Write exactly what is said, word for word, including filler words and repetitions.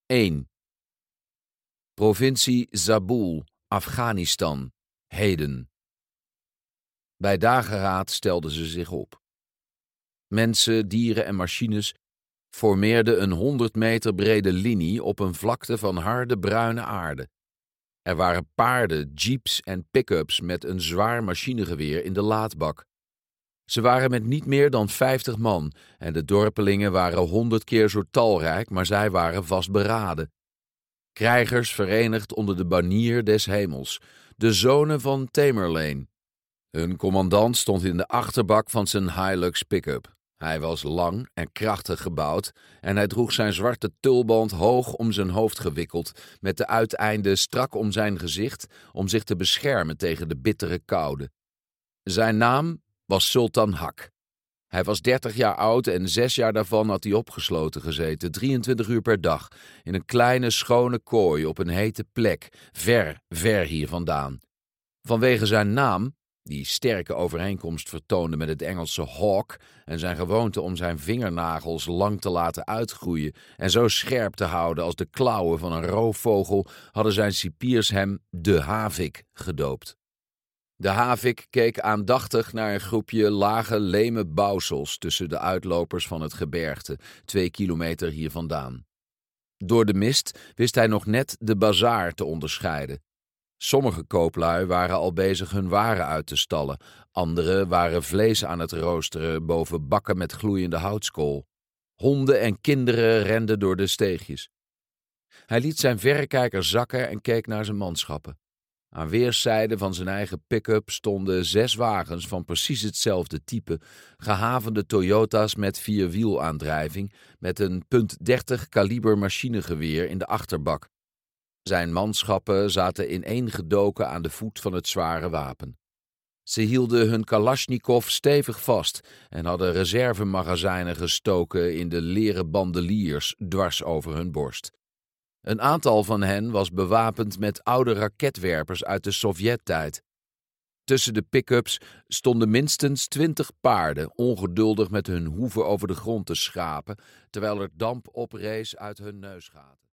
één. Provincie Zabul, Afghanistan, heden. Bij dageraad stelden ze zich op. Mensen, dieren en machines formeerden een honderd meter brede linie op een vlakte van harde bruine aarde. Er waren paarden, jeeps en pick-ups met een zwaar machinegeweer in de laadbak. Ze waren met niet meer dan vijftig man en de dorpelingen waren honderd keer zo talrijk, maar zij waren vastberaden. Krijgers verenigd onder de banier des hemels, de zonen van Tamerlane. Hun commandant stond in de achterbak van zijn Hilux pick-up. Hij was lang en krachtig gebouwd en hij droeg zijn zwarte tulband hoog om zijn hoofd gewikkeld, met de uiteinden strak om zijn gezicht om zich te beschermen tegen de bittere koude. Zijn naam was Sultan Haq. Hij was dertig jaar oud en zes jaar daarvan had hij opgesloten gezeten, drieëntwintig uur per dag, in een kleine schone kooi op een hete plek, ver, ver hier vandaan. Vanwege zijn naam, die sterke overeenkomst vertoonde met het Engelse hawk en zijn gewoonte om zijn vingernagels lang te laten uitgroeien en zo scherp te houden als de klauwen van een roofvogel, hadden zijn cipiers hem de havik gedoopt. De havik keek aandachtig naar een groepje lage, leme bouwsels tussen de uitlopers van het gebergte, twee kilometer hier vandaan. Door de mist wist hij nog net de bazaar te onderscheiden. Sommige kooplui waren al bezig hun waren uit te stallen, anderen waren vlees aan het roosteren boven bakken met gloeiende houtskool. Honden en kinderen renden door de steegjes. Hij liet zijn verrekijker zakken en keek naar zijn manschappen. Aan weerszijden van zijn eigen pick-up stonden zes wagens van precies hetzelfde type, gehavende Toyota's met vierwielaandrijving, met een punt dertig kaliber machinegeweer in de achterbak. Zijn manschappen zaten ineengedoken aan de voet van het zware wapen. Ze hielden hun kalasjnikov stevig vast en hadden reservemagazijnen gestoken in de leren bandeliers dwars over hun borst. Een aantal van hen was bewapend met oude raketwerpers uit de Sovjet-tijd. Tussen de pick-ups stonden minstens twintig paarden, ongeduldig met hun hoeven over de grond te schrapen, terwijl er damp oprees uit hun neusgaten.